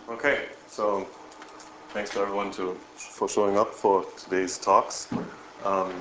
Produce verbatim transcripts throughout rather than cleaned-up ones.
Okay, so thanks to everyone to, for showing up for today's talks. Um,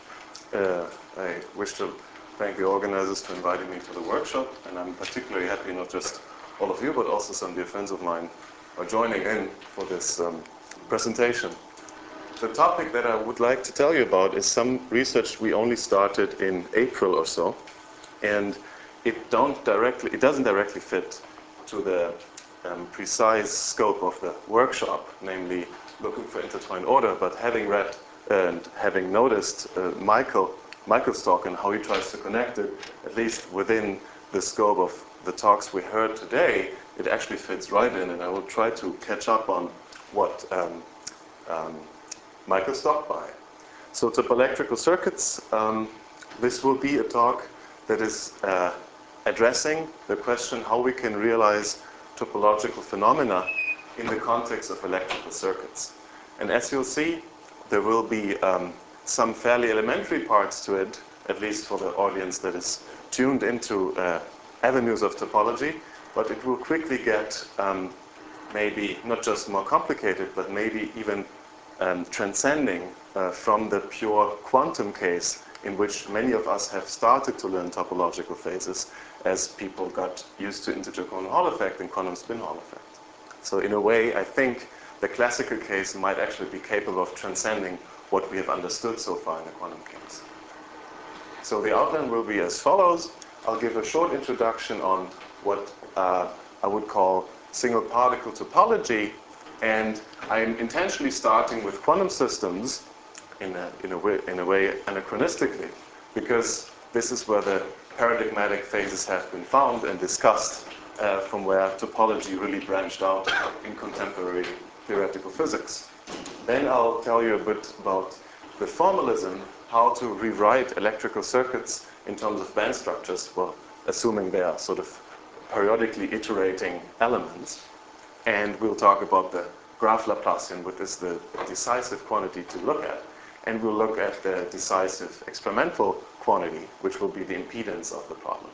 uh, I wish to thank the organizers for inviting me to the workshop, and I'm particularly happy not just all of you, but also some dear friends of mine are joining in for this um, presentation. The topic that I would like to tell you about is some research we only started in April or so, and it don't directly, it doesn't directly fit to the um, precise scope of the workshop, namely looking for intertwined order. But having read and having noticed uh, Michael, Michael's talk and how he tries to connect it, at least within the scope of the talks we heard today, it actually fits right in, and I will try to catch up on what um, um, Michael stopped by. So topoelectrical circuits, um, this will be a talk that is uh, addressing the question how we can realize topological phenomena in the context of electrical circuits. And as you'll see, there will be um, some fairly elementary parts to it, at least for the audience that is tuned into uh, avenues of topology, but it will quickly get um, maybe not just more complicated, but maybe even um, transcending uh, from the pure quantum case in which many of us have started to learn topological phases as people got used to integer Cohen Hall effect and quantum spin Hall effect. So in a way, I think the classical case might actually be capable of transcending what we have understood so far in the quantum case. So the outline will be as follows. I'll give a short introduction on what uh, I would call single particle topology, and I'm intentionally starting with quantum systems in a, in a, way, in a way anachronistically, because this is where the paradigmatic phases have been found and discussed, uh, from where topology really branched out in contemporary theoretical physics. Then I'll tell you a bit about the formalism, how to rewrite electrical circuits in terms of band structures, well, assuming they are sort of periodically iterating elements. And we'll talk about the graph Laplacian, which is the decisive quantity to look at. And we'll look at the decisive experimental quantity, which will be the impedance of the problem.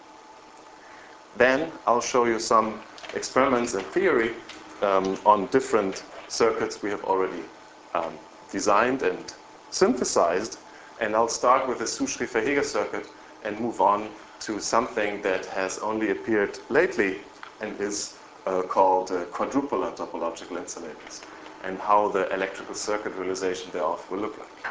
Then I'll show you some experiments and theory um, on different circuits we have already um, designed and synthesized. And I'll start with the Suschrieffer-Heger circuit and move on to something that has only appeared lately and is uh, called uh, quadrupolar topological insulators, and how the electrical circuit realization thereof will look like.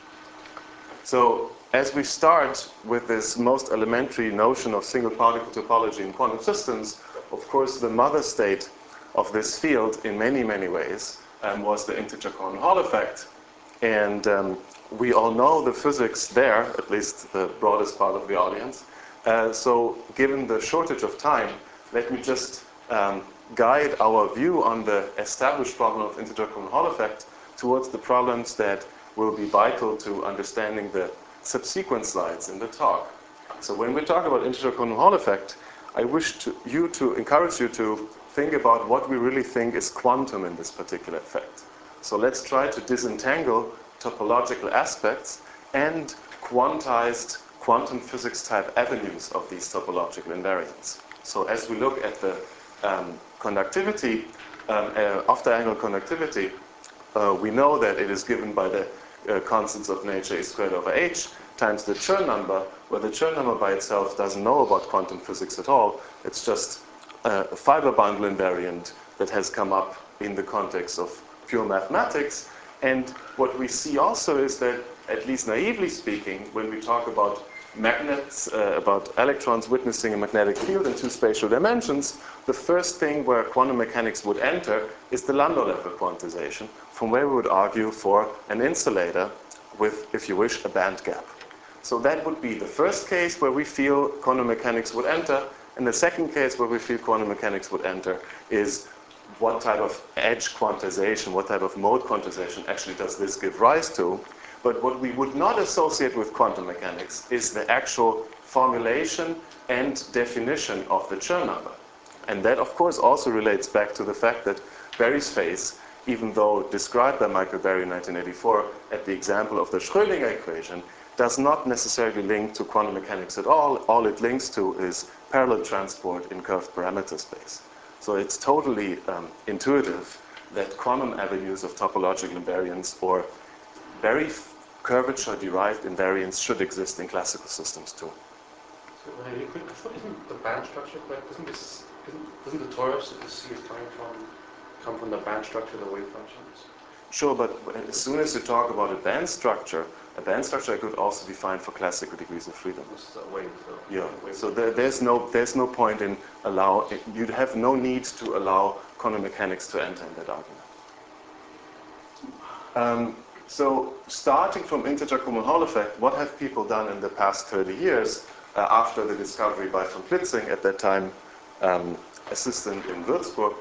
So as we start with this most elementary notion of single particle topology in quantum systems, of course the mother state of this field in many, many ways um, was the integer Cohen Hall effect. And um, we all know the physics there, at least the broadest part of the audience. Uh, so given the shortage of time, let me just um, guide our view on the established problem of integer Cohen Hall effect towards the problems that will be vital to understanding the subsequent slides in the talk. So when we talk about integer Cohen Hall effect, I wish to, you to encourage you to think about what we really think is quantum in this particular effect. So let's try to disentangle topological aspects and quantized quantum physics type avenues of these topological invariants. So as we look at the um, conductivity, um, uh, off-diagonal conductivity, uh, we know that it is given by the uh, constants of nature a squared over h times the Chern number, where the Chern number by itself doesn't know about quantum physics at all. It's just uh, a fiber bundle invariant that has come up in the context of pure mathematics. And what we see also is that, at least naively speaking, when we talk about magnets, uh, about electrons witnessing a magnetic field in two spatial dimensions, the first thing where quantum mechanics would enter is the Landau level quantization, from where we would argue for an insulator with, if you wish, a band gap. So that would be the first case where we feel quantum mechanics would enter, and the second case where we feel quantum mechanics would enter is what type of edge quantization, what type of mode quantization actually does this give rise to. But what we would not associate with quantum mechanics is the actual formulation and definition of the Chern number. And that, of course, also relates back to the fact that Berry's phase, even though described by Michael Berry in nineteen eighty-four at the example of the Schrödinger equation, does not necessarily link to quantum mechanics at all. All it links to is parallel transport in curved parameter space. So it's totally um, intuitive that quantum avenues of topological invariance or very curvature-derived invariance should exist in classical systems too. So, uh, you could, I thought isn't the band structure correct? Isn't this, isn't, doesn't the torus that the C is coming from come from the band structure of the wave functions? Sure, but as soon as you talk about a band structure, a band structure could also be defined for classical degrees of freedom. This is a wave, so Yeah. wave. So there, there's no there's no point in allow. You'd have no need to allow quantum mechanics to enter in that argument. Um, so starting from integer Coulomb Hall effect, what have people done in the past thirty years uh, after the discovery by von Klitzing, at that time um, assistant in Würzburg?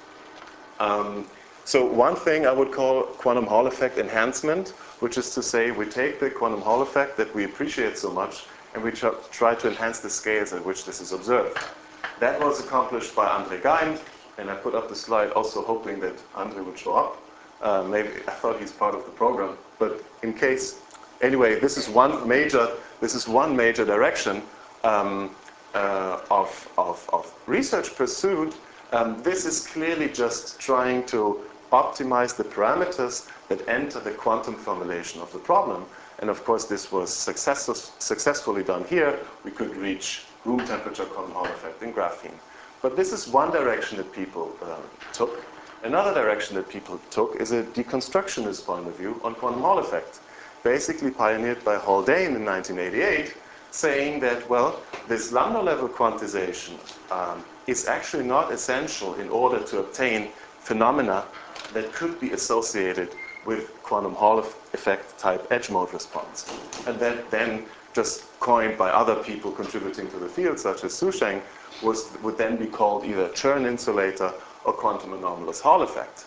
Um, so one thing I would call quantum Hall effect enhancement, which is to say we take the quantum Hall effect that we appreciate so much and we tr try to enhance the scales at which this is observed. That was accomplished by Andre Geim, and I put up the slide also hoping that Andre would show up. Uh, maybe I thought he's part of the program, but in case, anyway, this is one major, this is one major direction um, uh, of, of, of research pursued. Um, this is clearly just trying to optimize the parameters that enter the quantum formulation of the problem. And of course, this was success successfully done here. We could reach room temperature quantum Hall effect in graphene. But this is one direction that people uh, took. Another direction that people took is a deconstructionist point of view on quantum Hall effect, basically pioneered by Haldane in nineteen eighty-eight, saying that, well, this lambda level quantization um, is actually not essential in order to obtain phenomena that could be associated with quantum Hall effect type edge mode response. And that then, just coined by other people contributing to the field, such as Su Sheng, was, would then be called either Chern insulator or quantum anomalous Hall effect.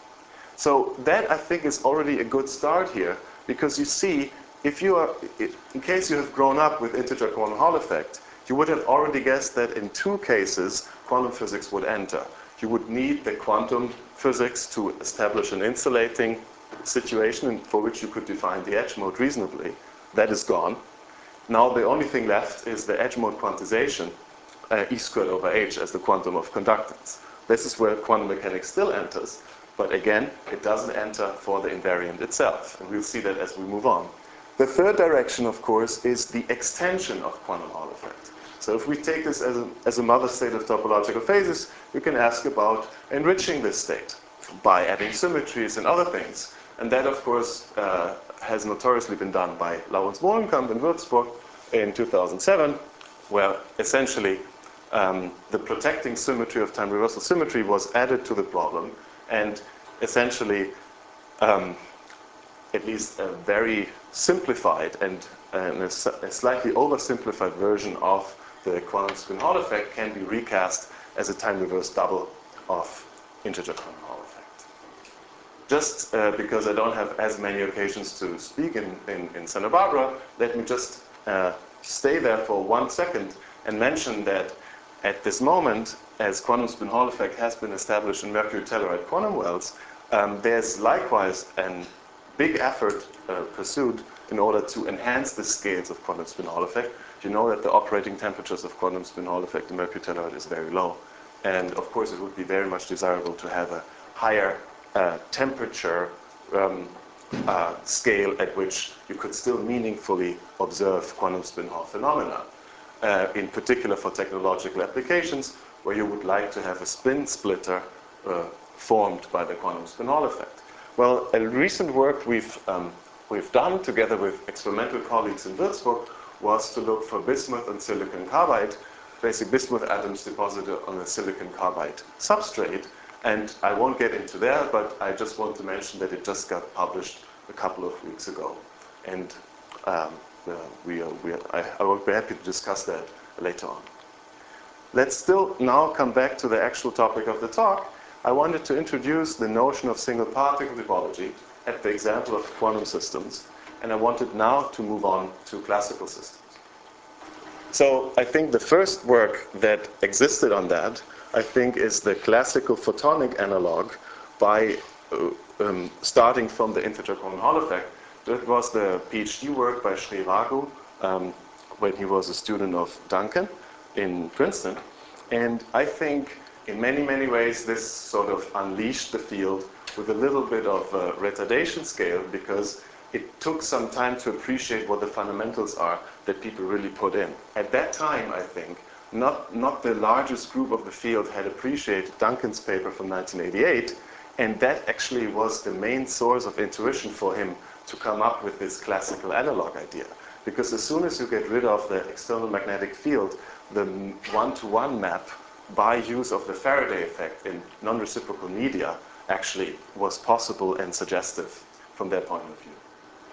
So that, I think, is already a good start here, because you see, if you are, in case you have grown up with integer quantum Hall effect, you would have already guessed that in two cases, quantum physics would enter. You would need the quantum physics to establish an insulating situation for which you could define the edge mode reasonably. That is gone. Now the only thing left is the edge mode quantization, uh, E squared over H as the quantum of conductance. This is where quantum mechanics still enters, but again, it doesn't enter for the invariant itself. And we'll see that as we move on. The third direction, of course, is the extension of quantum Hall effect. So if we take this as a, as a mother state of topological phases, we can ask about enriching this state by adding symmetries and other things. And that, of course, uh, has notoriously been done by Laurens Molenkamp in Würzburg in two thousand seven, where essentially um, the protecting symmetry of time reversal symmetry was added to the problem, and essentially um, at least a very simplified and, and a, a slightly oversimplified version of the quantum spin Hall effect can be recast as a time reverse double of integer quantum Hall effect. Just uh, because I don't have as many occasions to speak in, in, in Santa Barbara, let me just uh, stay there for one second and mention that at this moment, as quantum spin Hall effect has been established in mercury telluride quantum wells, um, there's likewise an big effort uh, pursued in order to enhance the scales of quantum spin Hall effect. You know that the operating temperatures of quantum spin Hall effect in mercury telluride is very low. And of course, it would be very much desirable to have a higher uh, temperature um, uh, scale at which you could still meaningfully observe quantum spin Hall phenomena. Uh, in particular for technological applications, where you would like to have a spin splitter uh, formed by the quantum spin Hall effect. Well, a recent work we've, um, we've done together with experimental colleagues in Würzburg was to look for bismuth and silicon carbide, basic bismuth atoms deposited on a silicon carbide substrate. And I won't get into there, but I just want to mention that it just got published a couple of weeks ago. And um, uh, we, uh, we, I, I will be happy to discuss that later on. Let's still now come back to the actual topic of the talk. I wanted to introduce the notion of single particle topology at the example of quantum systems, and I wanted now to move on to classical systems. So I think the first work that existed on that, I think, is the classical photonic analog by uh, um, starting from the integer quantum Hall effect. That was the PhD work by Sri Raghu um, when he was a student of Duncan in Princeton. And I think In many, many ways, this sort of unleashed the field with a little bit of a retardation scale, because it took some time to appreciate what the fundamentals are that people really put in. At that time, I think, not, not the largest group of the field had appreciated Duncan's paper from nineteen eighty-eight, and that actually was the main source of intuition for him to come up with this classical analog idea. Because as soon as you get rid of the external magnetic field, the one-to-one map by use of the Faraday effect in non-reciprocal media actually was possible and suggestive from their point of view.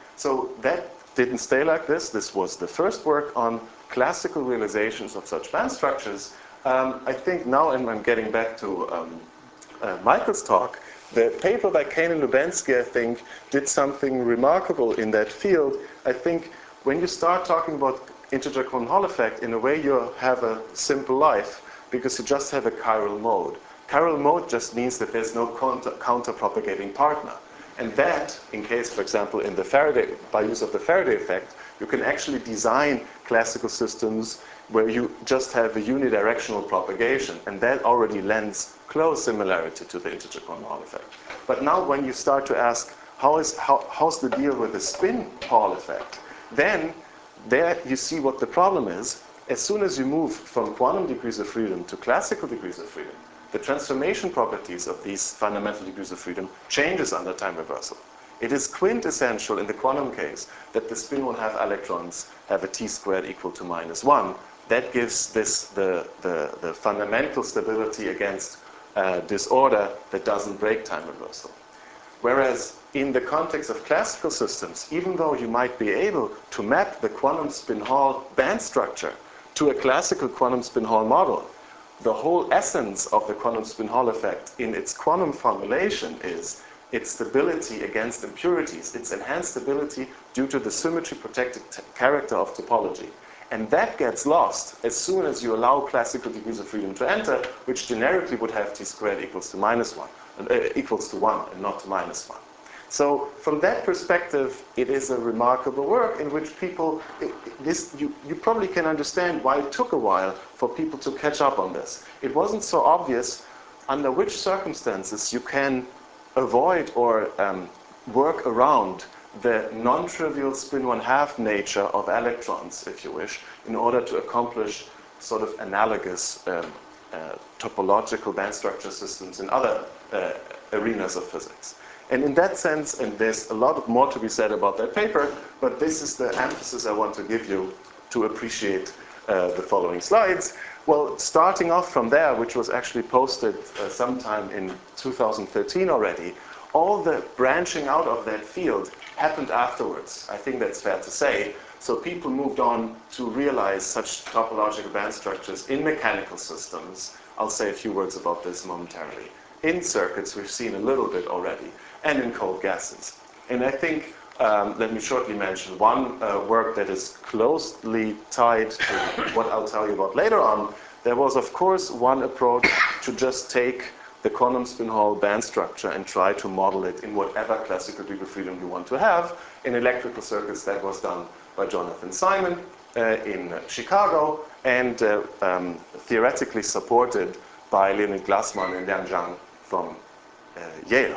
So that didn't stay like this. This was the first work on classical realizations of such band structures. Um, I think now, and I'm getting back to um, uh, Michael's talk, the paper by Kane and Lubensky, I think, did something remarkable in that field. I think when you start talking about integer Coulomb Hall effect, in a way you have a simple life, because you just have a chiral mode. Chiral mode just means that there's no counter, counter-propagating partner. And that, in case, for example, in the Faraday, by use of the Faraday effect, you can actually design classical systems where you just have a unidirectional propagation, and that already lends close similarity to the integer Coulomb Hall effect. But now when you start to ask, how is, how, how's the deal with the spin Hall effect, then there you see what the problem is. As soon as you move from quantum degrees of freedom to classical degrees of freedom, the transformation properties of these fundamental degrees of freedom changes under time reversal. It is quintessential in the quantum case that the spin one half electrons have a t squared equal to minus one. That gives this the, the, the fundamental stability against uh, disorder that doesn't break time reversal. Whereas in the context of classical systems, even though you might be able to map the quantum spin Hall band structure to a classical quantum spin Hall model, the whole essence of the quantum spin Hall effect in its quantum formulation is its stability against impurities, its enhanced stability due to the symmetry-protected character of topology. And that gets lost as soon as you allow classical degrees of freedom to enter, which generically would have t squared equals to minus one, uh, equals to one and not to minus one. So from that perspective, it is a remarkable work in which people, it, this, you, you probably can understand why it took a while for people to catch up on this. It wasn't so obvious under which circumstances you can avoid or um, work around the non-trivial spin one half nature of electrons, if you wish, in order to accomplish sort of analogous um, uh, topological band structure systems in other uh, arenas of physics. And in that sense, and there's a lot more to be said about that paper, but this is the emphasis I want to give you to appreciate uh, the following slides. Well, starting off from there, which was actually posted uh, sometime in two thousand thirteen already, all the branching out of that field happened afterwards. I think that's fair to say. So people moved on to realize such topological band structures in mechanical systems. I'll say a few words about this momentarily. In circuits, we've seen a little bit already, and in cold gases. And I think, um, let me shortly mention one uh, work that is closely tied to what I'll tell you about later on. There was, of course, one approach to just take the quantum spin Hall band structure and try to model it in whatever classical degree of freedom you want to have. In electrical circuits, that was done by Jonathan Simon uh, in Chicago, and uh, um, theoretically supported by Leonid Glassman and Liang Zhang from uh, Yale.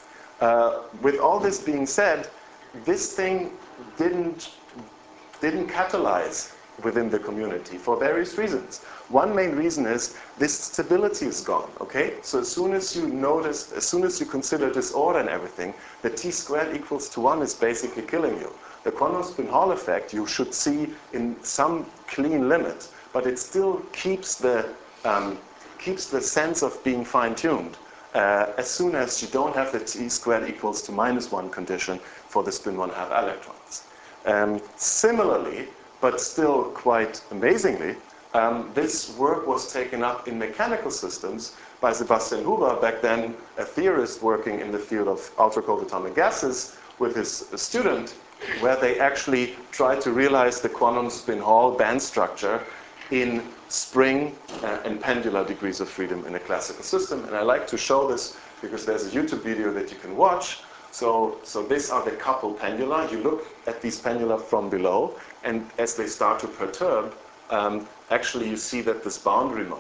Uh, with all this being said, this thing didn't, didn't catalyze within the community for various reasons. One main reason is this stability is gone, okay? So as soon as you notice, as soon as you consider disorder and everything, the t squared equals to one is basically killing you. The quantum spin Hall effect you should see in some clean limit, but it still keeps the, um, keeps the sense of being fine-tuned. Uh, as soon as you don't have the t squared equals to minus one condition for the spin one half electrons. Um, similarly, but still quite amazingly, um, this work was taken up in mechanical systems by Sebastian Huber, back then a theorist working in the field of ultra-cold atomic gases with his student, where they actually tried to realize the quantum spin Hall band structure in spring uh, and pendular degrees of freedom in a classical system. And I like to show this because there's a YouTube video that you can watch. So, so these are the coupled pendula. You look at these pendula from below, and as they start to perturb, um, actually you see that this boundary mode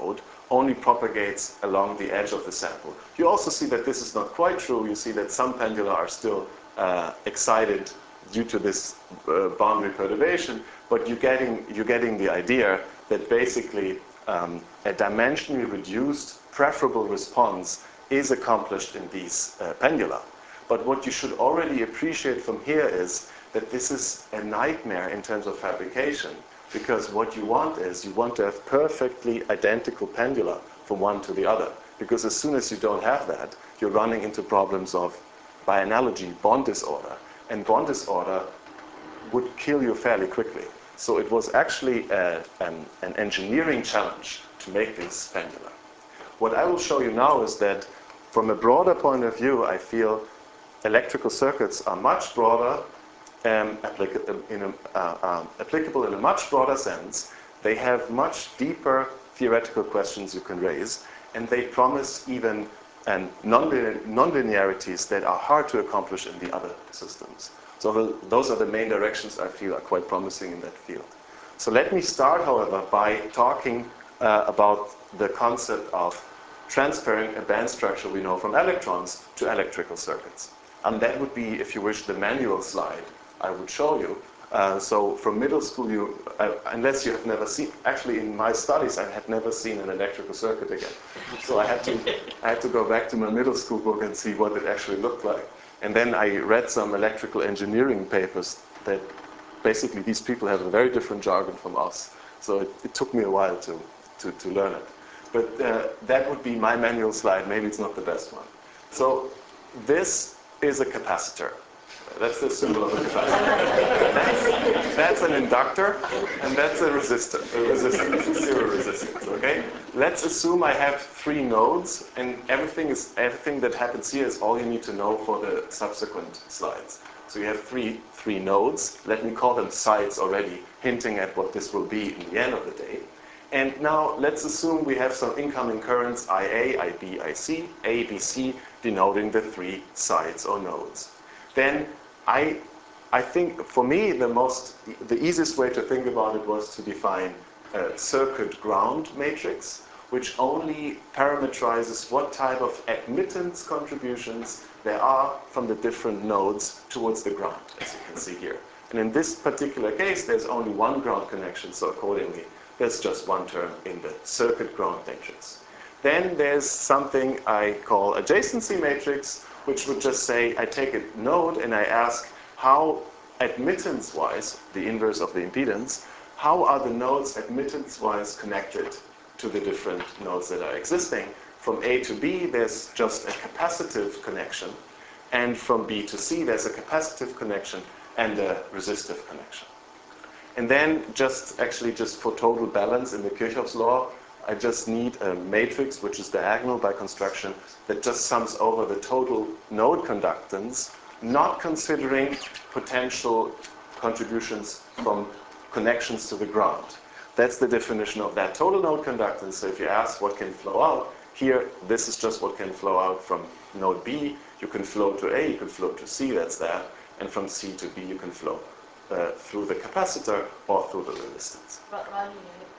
only propagates along the edge of the sample. You also see that this is not quite true. You see that some pendula are still uh, excited due to this uh, boundary perturbation, but you're getting, you're getting the idea that basically um, a dimensionally reduced preferable response is accomplished in these uh, pendula. But what you should already appreciate from here is that this is a nightmare in terms of fabrication, because what you want is you want to have perfectly identical pendula from one to the other, because as soon as you don't have that, you're running into problems of, by analogy, bond disorder. And bond disorder would kill you fairly quickly. So it was actually a, an, an engineering challenge to make these pendula. What I will show you now is that from a broader point of view, I feel electrical circuits are much broader, um, applica in a, uh, um, applicable in a much broader sense. They have much deeper theoretical questions you can raise, and they promise even um, non-linearities that are hard to accomplish in the other systems. So the, those are the main directions I feel are quite promising in that field. So let me start, however, by talking uh, about the concept of transferring a band structure we know from electrons to electrical circuits. And that would be, if you wish, the manual slide I would show you. Uh, so from middle school, you, uh, unless you have never seen, actually in my studies, I had never seen an electrical circuit again. So I had to, I had to go back to my middle school book and see what it actually looked like. And then I read some electrical engineering papers that basically these people have a very different jargon from us. So it, it took me a while to, to, to learn it. But uh, that would be my manual slide. Maybe it's not the best one. So this is a capacitor. That's the symbol of a capacitor. That's, that's an inductor, and that's a resistor, a resistance, a zero resistance, okay? Let's assume I have three nodes, and everything, is, everything that happens here is all you need to know for the subsequent slides. So you have three, three nodes. Let me call them sites already, hinting at what this will be in the end of the day. And now let's assume we have some incoming currents, I A, I B, I C, A, B, C, denoting the three sites or nodes. Then I, I think for me the most, the easiest way to think about it was to define a circuit ground matrix, which only parameterizes what type of admittance contributions there are from the different nodes towards the ground, as you can see here. And in this particular case, there's only one ground connection, so accordingly, there's just one term in the circuit ground matrix. Then there's something I call adjacency matrix, which would just say I take a node and I ask how admittance-wise, the inverse of the impedance, how are the nodes admittance-wise connected to the different nodes that are existing. From A to B, there's just a capacitive connection, and from B to C, there's a capacitive connection and a resistive connection. And then just actually just for total balance in the Kirchhoff's law, I just need a matrix which is diagonal by construction that just sums over the total node conductance, not considering potential contributions from connections to the ground. That's the definition of that total node conductance. So if you ask what can flow out, here this is just what can flow out from node B. You can flow to A, you can flow to C, that's that. And from C to B you can flow uh, through the capacitor or through the resistance. Ronnie,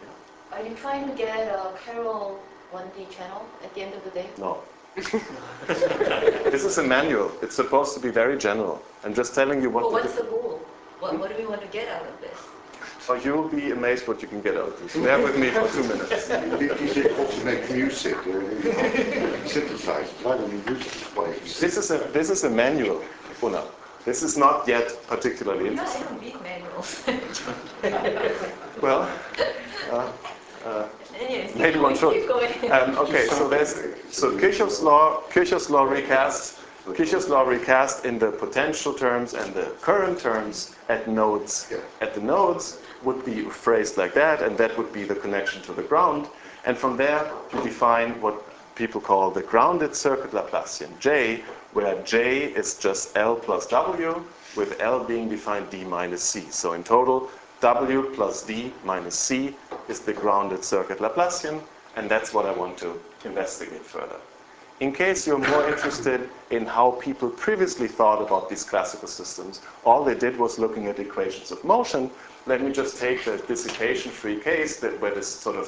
are you trying to get a Carroll one D channel at the end of the day? No. This is a manual. It's supposed to be very general. I'm just telling you what. Well, the what's the goal? What, what do we want to get out of this? Oh, you'll be amazed what you can get out of this. Bear with me for two minutes. Is it what to make music or synthesizers? I don't need music. This is a this is a manual, Una. This is not yet particularly Yeah, I interesting. don't read manuals. Well, uh, uh, Anyways, maybe keep one going, should. keep going. Um, okay, so there's so Kirchhoff's law, Kirchhoff's law recast, Kirchhoff's law recast in the potential terms and the current terms at nodes. At the nodes would be phrased like that, and that would be the connection to the ground. And from there, you define what people call the grounded circuit Laplacian J, where J is just L plus W, with L being defined D minus C. So in total, W plus D minus C is the grounded circuit Laplacian, and that's what I want to investigate further. In case you're more interested in how people previously thought about these classical systems, all they did was looking at equations of motion. Let me just take the dissipation-free case that where this sort of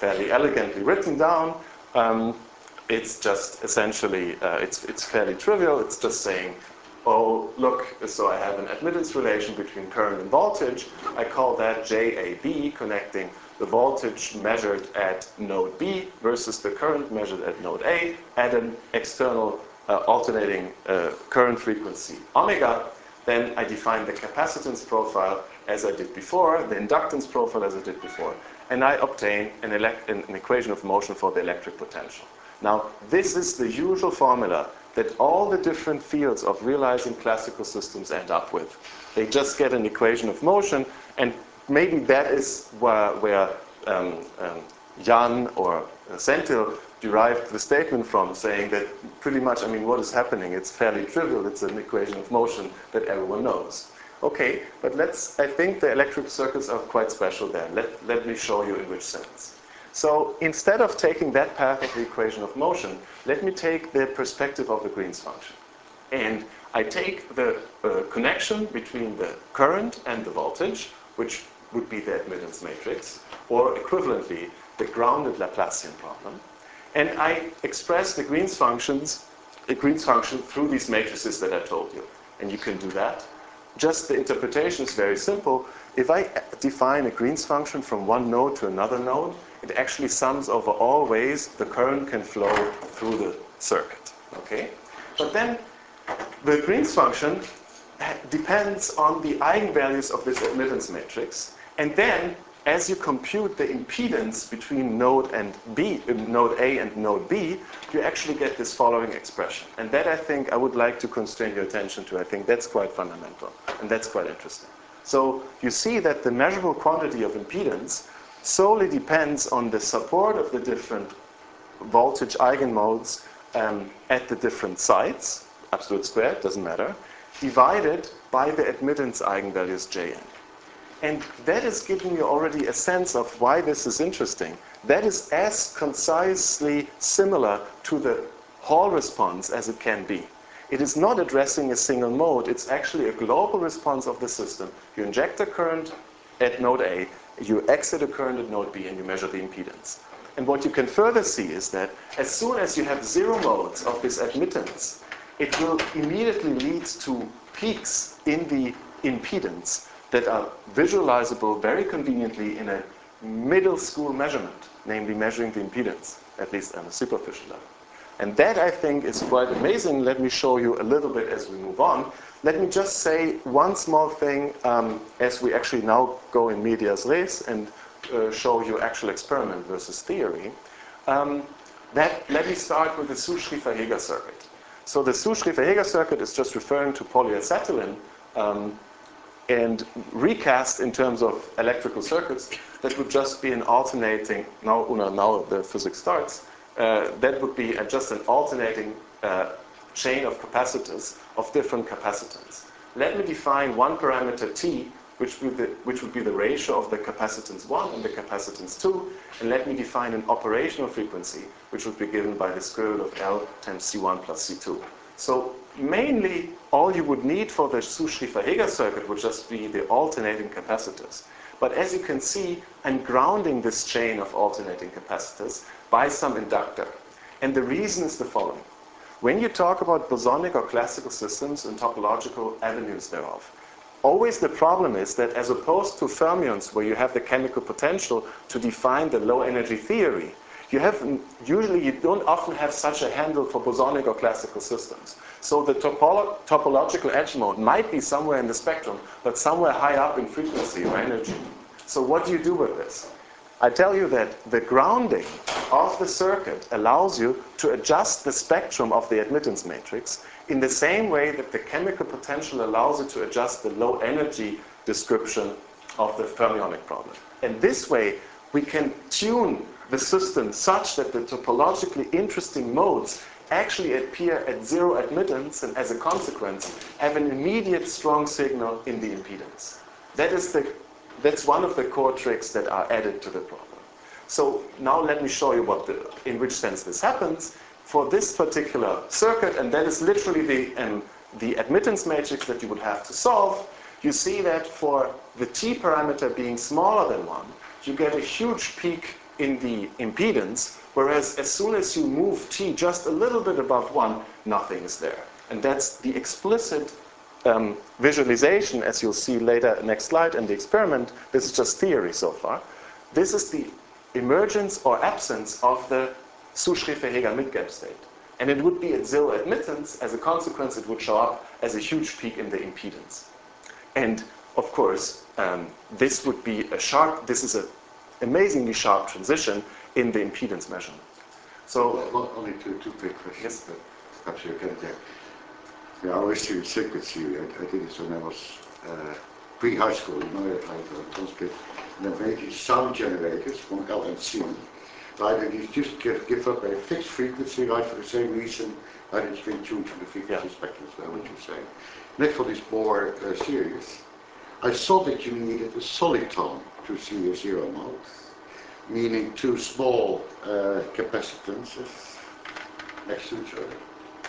fairly elegantly written down. Um, it's just essentially, uh, it's, it's fairly trivial. It's just saying, oh, look, so I have an admittance relation between current and voltage. I call that J A B, connecting the voltage measured at node B versus the current measured at node A at an external uh, alternating uh, current frequency omega. Then I define the capacitance profile as I did before, the inductance profile as I did before, and I obtain an, elect an equation of motion for the electric potential. Now, this is the usual formula that all the different fields of realizing classical systems end up with. They just get an equation of motion, and maybe that is where, where um, um, Jan or Senthil derived the statement from, saying that pretty much, I mean, what is happening? It's fairly trivial. It's an equation of motion that everyone knows. Okay, but let's, I think the electric circuits are quite special there. Let, let me show you in which sense. So instead of taking that path of the equation of motion, let me take the perspective of the Green's function. And I take the uh, connection between the current and the voltage, which would be the admittance matrix, or equivalently, the grounded Laplacian problem. And I express the Green's functions, the Green's function through these matrices that I told you. And you can do that. Just the interpretation is very simple. If I define a Green's function from one node to another node, it actually sums over all ways the current can flow through the circuit. Okay? But then the Green's function depends on the eigenvalues of this admittance matrix. And then, as you compute the impedance between node and B, node A and node B, you actually get this following expression. And that, I think, I would like to constrain your attention to. I think that's quite fundamental, and that's quite interesting. So you see that the measurable quantity of impedance solely depends on the support of the different voltage eigenmodes um, at the different sites, absolute squared, doesn't matter, divided by the admittance eigenvalues Jn. And that is giving you already a sense of why this is interesting. That is as concisely similar to the Hall response as it can be. It is not addressing a single mode. It's actually a global response of the system. You inject a current at node A, you exit a current at node B, and you measure the impedance. And what you can further see is that as soon as you have zero modes of this admittance, it will immediately lead to peaks in the impedance that are visualizable very conveniently in a middle school measurement, namely measuring the impedance, at least on a superficial level. And that, I think, is quite amazing. Let me show you a little bit as we move on. Let me just say one small thing um, as we actually now go in medias res and uh, show you actual experiment versus theory. Um, that, let me start with the Su-Schrieffer-Heger circuit. So the Su-Schrieffer-Heger circuit is just referring to polyacetylene, um, and recast in terms of electrical circuits, that would just be an alternating, now, now the physics starts, uh, that would be a, just an alternating uh, chain of capacitors of different capacitance. Let me define one parameter T, which would, be the, which would be the ratio of the capacitance one and the capacitance two, and let me define an operational frequency, which would be given by the square root of L times C one plus C two. So mainly, all you would need for the Su-Schrieffer-Heger circuit would just be the alternating capacitors. But as you can see, I'm grounding this chain of alternating capacitors by some inductor. And the reason is the following. When you talk about bosonic or classical systems and topological avenues thereof, always the problem is that as opposed to fermions, where you have the chemical potential to define the low energy theory, you have, usually you don't often have such a handle for bosonic or classical systems. So the topolo topological edge mode might be somewhere in the spectrum, but somewhere high up in frequency or energy. So what do you do with this? I tell you that the grounding of the circuit allows you to adjust the spectrum of the admittance matrix in the same way that the chemical potential allows you to adjust the low energy description of the fermionic problem. And this way, we can tune the system such that the topologically interesting modes actually appear at zero admittance, and as a consequence have an immediate strong signal in the impedance. That is the, that's one of the core tricks that are added to the problem. So now let me show you what the, in which sense this happens. For this particular circuit, and that is literally the, um, the admittance matrix that you would have to solve, you see that for the t parameter being smaller than one, you get a huge peak in the impedance, whereas as soon as you move t just a little bit above one, nothing is there. And that's the explicit um, visualization, as you'll see later, next slide, and the experiment. This is just theory so far. This is the emergence or absence of the Su-Schrieffer-Heeger mid-gap state. And it would be at zero admittance. As a consequence, it would show up as a huge peak in the impedance. And of course, um, this would be a sharp, this is an amazingly sharp transition in the impedance measurement. So, Well, only two, two quick questions, yes. but perhaps you can there. Yeah, I always do circuit theory. I, I did this when I was uh, pre-high school, you know, I had transcript. And then made these sound generators from L and C. Right, and you just give, give up a fixed frequency, right, for the same reason that it's been tuned to the frequency yeah. spectrum, so what you're saying. Next one is more uh, serious. I saw that you needed a soliton to see a zero mode, meaning two small uh, capacitances next to each other.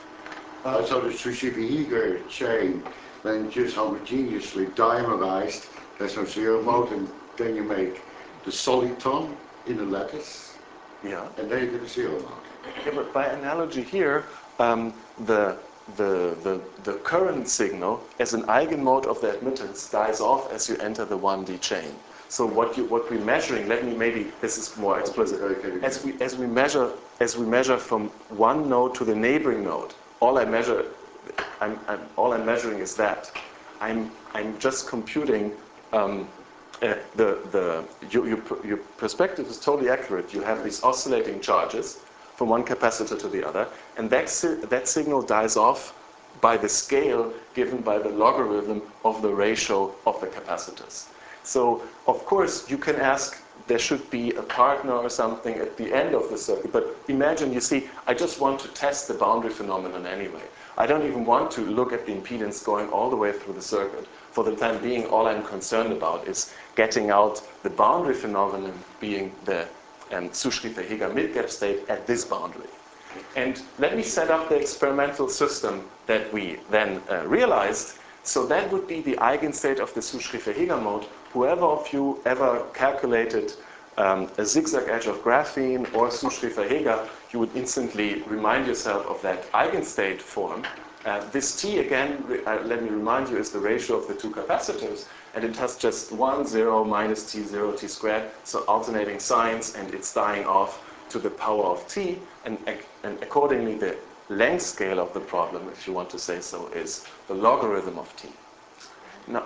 Uh, uh, so the Su-Schrieffer-Heeger chain, then just homogeneously dimerized, there's no zero mode, and then you make the soliton in the lattice. Yeah. And then you get a zero mode. Yeah, but by analogy here, um, the, the, the, the current signal as an eigenmode of the admittance dies off as you enter the one D chain. So what you what we're measuring, let me maybe this is more explicit. As we as we measure as we measure from one node to the neighboring node, all I measure I'm, I'm all I'm measuring is that. I'm I'm just computing um, Uh, the, the, your, your, your perspective is totally accurate. You have these oscillating charges from one capacitor to the other, and that, si that signal dies off by the scale given by the logarithm of the ratio of the capacitors. So, of course, you can ask, there should be a partner or something at the end of the circuit, but imagine, you see, I just want to test the boundary phenomenon anyway. I don't even want to look at the impedance going all the way through the circuit. For the time being, all I'm concerned about is getting out the boundary phenomenon being the um, Su-Schrieffer-Heeger mid-gap state at this boundary. And let me set up the experimental system that we then uh, realized. So that would be the eigenstate of the Su-Schrieffer-Heeger mode. Whoever of you ever calculated um, a zigzag edge of graphene or Su-Schrieffer-Heeger, you would instantly remind yourself of that eigenstate form. Uh, this T, again, uh, let me remind you, is the ratio of the two capacitors, and it has just one, zero, minus T, zero, T squared, so alternating signs, and it's dying off to the power of T, and, and accordingly the length scale of the problem, if you want to say so, is the logarithm of T. Now,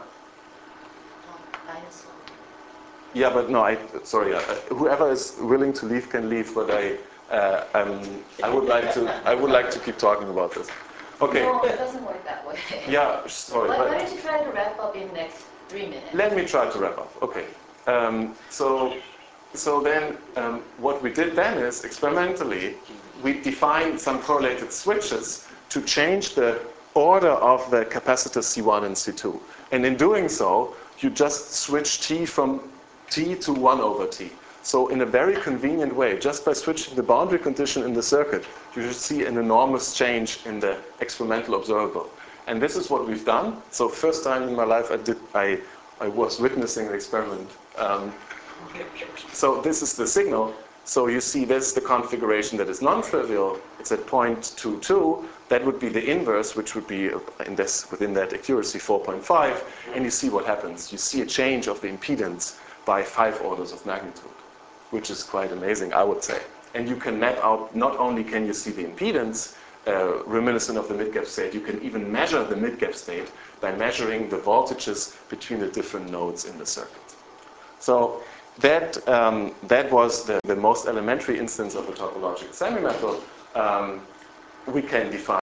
yeah, but no, I, sorry, uh, whoever is willing to leave can leave, but I, uh, um, I would like to, I would like to keep talking about this. Okay. No, it doesn't work that way. Yeah, sorry. Why, but why don't you try to wrap up in the next three minutes? Let me try to wrap up. Okay. Um, so, so then um, what we did then is experimentally we defined some correlated switches to change the order of the capacitors C one and C two. And in doing so, you just switch T from T to one over T. So in a very convenient way, just by switching the boundary condition in the circuit, you should see an enormous change in the experimental observable. And this is what we've done. So first time in my life I did, I, I was witnessing the experiment. Um, so this is the signal. So you see this, the configuration that is non-trivial. It's at zero point two two. That would be the inverse, which would be in this, within that accuracy four point five. And you see what happens. You see a change of the impedance by five orders of magnitude, which is quite amazing, I would say. And you can map out, not only can you see the impedance uh, reminiscent of the mid-gap state, you can even measure the mid-gap state by measuring the voltages between the different nodes in the circuit. So that, um, that was the, the most elementary instance of a topological semi-metal. Um, we can define